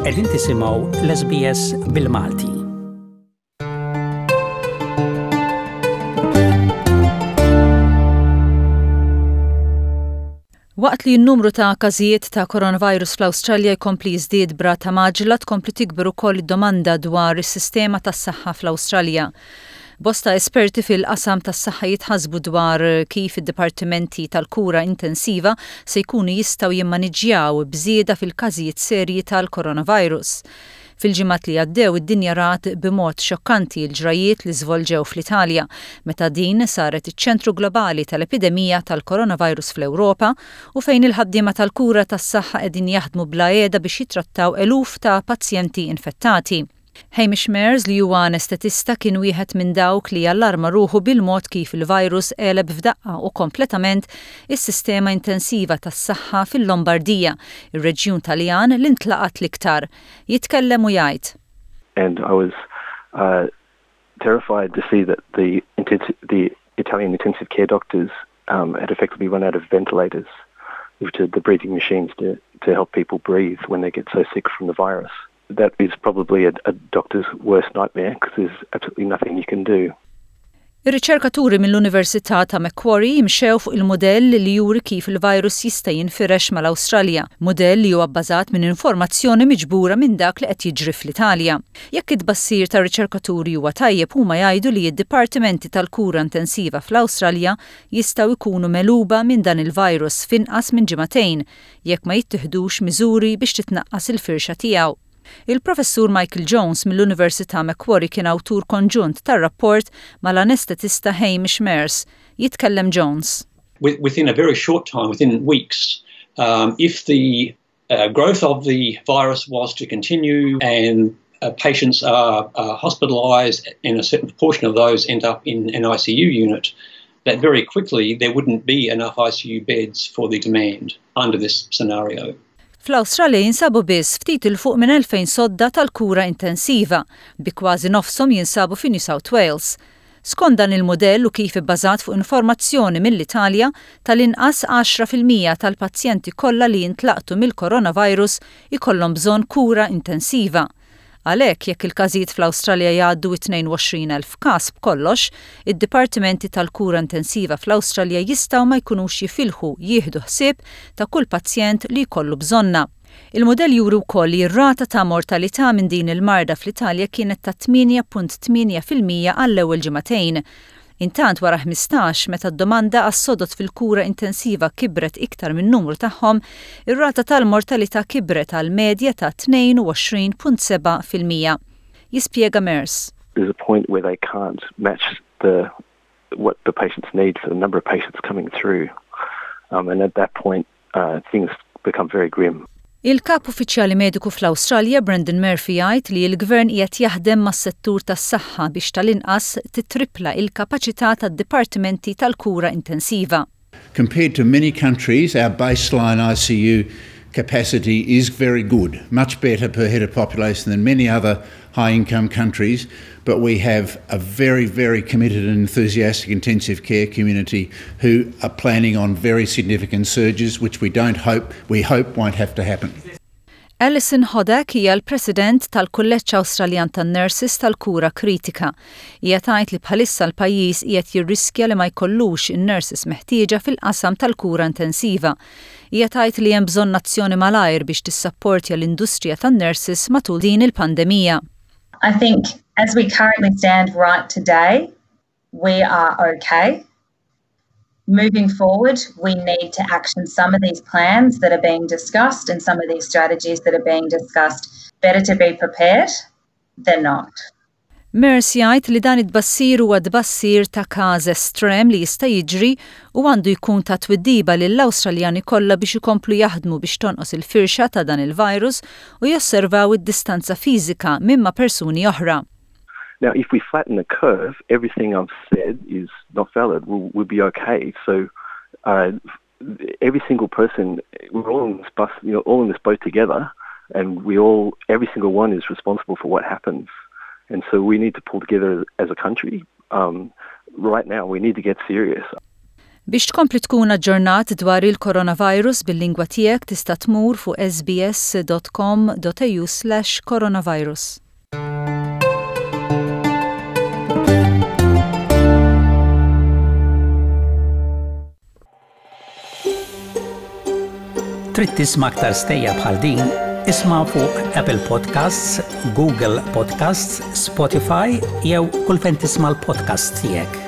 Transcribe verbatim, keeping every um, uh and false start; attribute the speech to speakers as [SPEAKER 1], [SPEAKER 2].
[SPEAKER 1] Qegħdin tisimgħu l-S B S bil-Malti. Waqt li n-numru ta' każijiet ta' coronavirus fl-Awstralja jkompli jiżdied b'rata maġla tkompli tikber ukoll id-domanda dwar is-sistema tas-saħħa fl-Awstralja. Bosta esperti fil-qasam tas-saħħa jitħassbu dwar kif id-dipartimenti tal-kura intensiva se jkunu jistgħu jimmaniġġjaw bżieda fil-każijiet serji tal-coronavirus. Fil-ġimgħat li għaddew id-dinja rat b'mod xokkanti l-ġrajiet li żvolġew fl-Italja, meta din saret iċ-ċentru globali tal-epidemija tal-coronavirus fl-Ewropa u fejn il-ħaddiema tal-kura tas-saħħa qegħdin jaħdmu bla għeda biex jitrattaw eluf ta' pazjenti infettati. Hamish Mears li huwa anestetista kien wieħed minn dawk li allarma ruħu bil-mod kif il-virus qeleb f'daqqa u kompletament is-sistema intensiva tas-saħħa fil-Lombardija, ir-reġjun Taljan li ntlaqat l-iktar. Jitkellem u jgħid.
[SPEAKER 2] And I was uh, terrified to see that the intensive, the Italian intensive care doctors um, had effectively run out of ventilators, which are the breathing machines to, to help people breathe when they get so sick from the virus. That is probably a, a doctor's worst nightmare because there's absolutely nothing you can do.
[SPEAKER 1] Ir-riċerkaturi mill-Università ta' Macquarie mxew fuq il-modell li juri kif il-virus jista' jinfirex mal-Awstralja, modell li huwa bbażat minn informazzjoni miġbura minn dak li qed jiġri fl-Italja. Jekk id-bassir ta' riċerkaturi huwa tajjeb huma jgħidu li d-dipartimenti tal-kura intensiva fl-Awstralja jistgħu jkunu meluba minn dan il-virus f'inqas minn ġimagħtejn jekk ma jittieħdux miżuri biex titnaqqas il-firxa tiegħu. Il-professur Michael Jones mill-Università Macquarie kien awtur konġunt tar-rapport mal-anestetista Hamish Mears. Jitkellem Jones.
[SPEAKER 3] Within a very short time, within weeks, um, if the uh, growth of the virus was to continue and uh, patients are uh, hospitalised and a certain proportion of those end up in an I C U unit, that very quickly there wouldn't be enough I C U beds for the demand under this scenario.
[SPEAKER 1] Fl-Awstralja jinsabu biss ftit il fuq minn elfejn sodda tal-kura intensiva, bi kważi nofshom jinsabu fi New South Wales. Skont dan il-modell u kif ibbażat fuq informazzjoni mill-Italja, tal-inqas għaxra fil-mija tal-pazjenti kollha li jintlaqtu mill-coronavirus ikollhom bżonn kura intensiva. Għalhekk jekk il-każijiet fl-Awstralja jgħaddu tnejn u għoxrin elf każ b'kollox, id-dipartimenti tal-kura intensiva fl-Awstralja jistgħu ma jkunux jifilħu jieħdu ħsieb ta' kull pazjent li jkollu bżonna. Il-modell juri wkoll li r-rata ta' mortalità minn din il-marda fl-Italja kienet ta' tminja punt tminja fil-mija għall-ewwel ġimagħtejn. Intant wara ħmistax meta d-domanda għas-sodot fil-kura intensiva kibret iktar minn numru tagħhom, ir-rata tal-mortalità kibret għal medja ta' tnejn u għoxrin punt seba' fil-mija. Jispjega Mears.
[SPEAKER 2] There's a point where they can't match the what the patients need for the number of patients coming through. Um, and at that point uh, things become very grim.
[SPEAKER 1] Il-kap uffiċjali mediku fl-Awstralja Brendan Murphy jgħid li l-gvern qiegħed jaħdem mas-settur tas-saħħa biex tal-inqas titripla il-kapaċità tad-dipartimenti tal-kura intensiva.
[SPEAKER 4] Compared to many countries, our baseline I C U capacity is very good, much better per head of population than many other high-income countries, but we have a very, very committed and enthusiastic intensive care community who are planning on very significant surges, which we don't hope, we hope won't have to happen.
[SPEAKER 1] Alison Hodak hija l-President tal-Kulleġġ Awstraljan tan-Nurses tal-Kura Kritika. Hija tgħid li bħalissa l-pajjiż qiegħed jirriskja li ma jkollux in-nurses meħtieġa fil-qasam tal-kura intensiva. Hija tgħid li hemm bżonn azzjoni malajr biex tissapportja l-industrija tan-nurses matul din il-pandemija.
[SPEAKER 5] I think as we currently stand right today, we are okay. Moving forward, we need to action some of these plans that are being discussed and some of these strategies that are being discussed. Better to be prepared than not.
[SPEAKER 1] Mears jgħid li dan id-bassir huwa d-bassir ta' każ estrem li jista' jiġri u għandu jkun ta' twiddiba lill-Awstraljani kollha biex ikomplu jaħdmu biex tonqos il-firxa ta' dan il-virus u josservaw id-distanza fiżika mimma persuni oħra.
[SPEAKER 2] Now, if we flatten the curve, everything I've said is not valid. We'll, we'll be okay. So, uh, every single person, we're all in this bus, you know, all in this boat together, and we all, every single one is responsible for what happens. And so we need to pull together as a country. Um, right now, we need to get serious.
[SPEAKER 1] Biex tkompli tkun aġġornat dwar il-coronavirus bil-lingwa tiegħek tista' tmur fuq s b s dot com dot a u slash coronavirus.
[SPEAKER 6] Trid tisma' aktar stejja bħal din, isma' fuq Apple Podcasts, Google Podcasts, Spotify jew kull fejn tisma' l-podcast tiegħek.